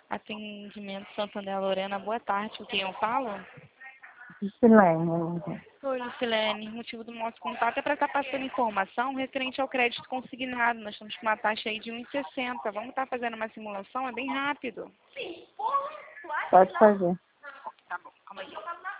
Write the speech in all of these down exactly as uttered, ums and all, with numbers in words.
Atendimento Santander Lorena, boa tarde. Com quem eu falo? Lucilene. Oi, Lucilene. O motivo do nosso contato é para estar passando informação referente ao crédito consignado. Nós estamos com uma taxa aí de um vírgula sessenta. Vamos estar fazendo uma simulação? É bem rápido. Pode fazer. Tá bom, calma aí.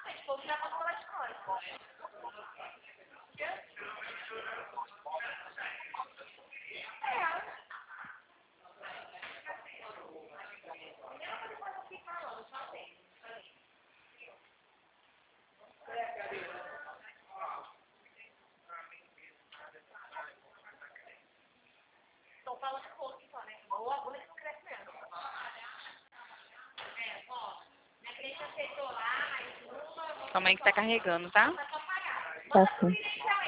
Calma aí que tá carregando, tá? Tá sim.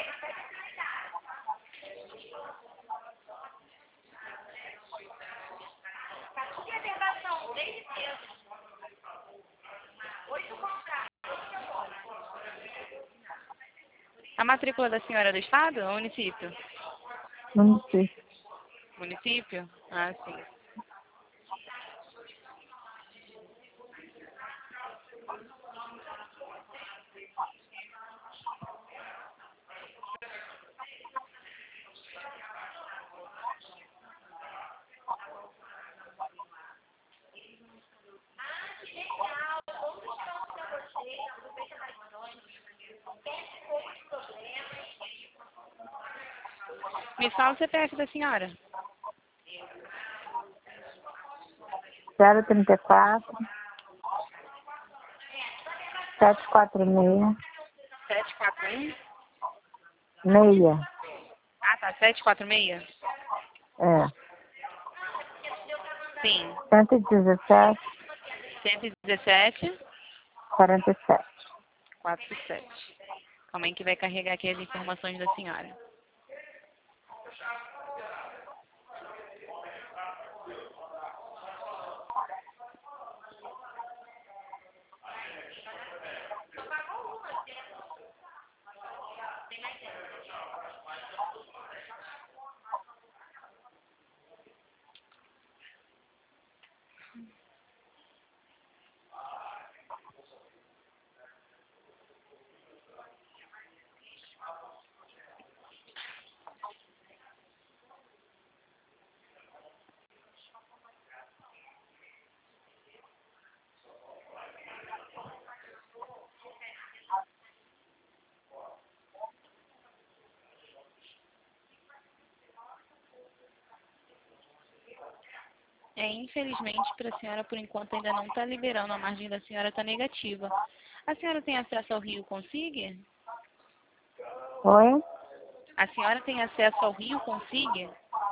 A matrícula da senhora é do estado ou município? Município. Município? Ah, sim. Me fala o C P F da senhora. zero trinta e quatro, sete quatro seis, sete quatro um? meia. Ah, tá. sete quatro seis? É. Sim. cento e dezessete, cento e dezessete, quarenta e sete. quarenta e sete. Calma aí que vai carregar aqui as informações da senhora. É, infelizmente, para a senhora, por enquanto, ainda não está liberando. A margem da senhora está negativa. A senhora tem acesso ao Rio Consigue? Oi? A senhora tem acesso ao Rio Consigue?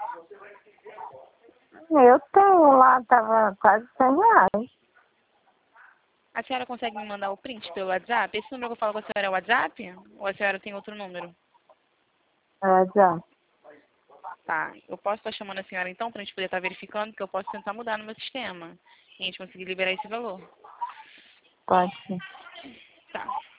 Eu tenho lá, tava quase cem reais. A senhora consegue me mandar o print pelo WhatsApp? Esse número que eu falo com a senhora é o WhatsApp? Ou a senhora tem outro número? É, já. Tá. Eu posso estar chamando a senhora então para a gente poder estar verificando, porque eu posso tentar mudar no meu sistema. E a gente conseguir liberar esse valor. Pode sim. Tá.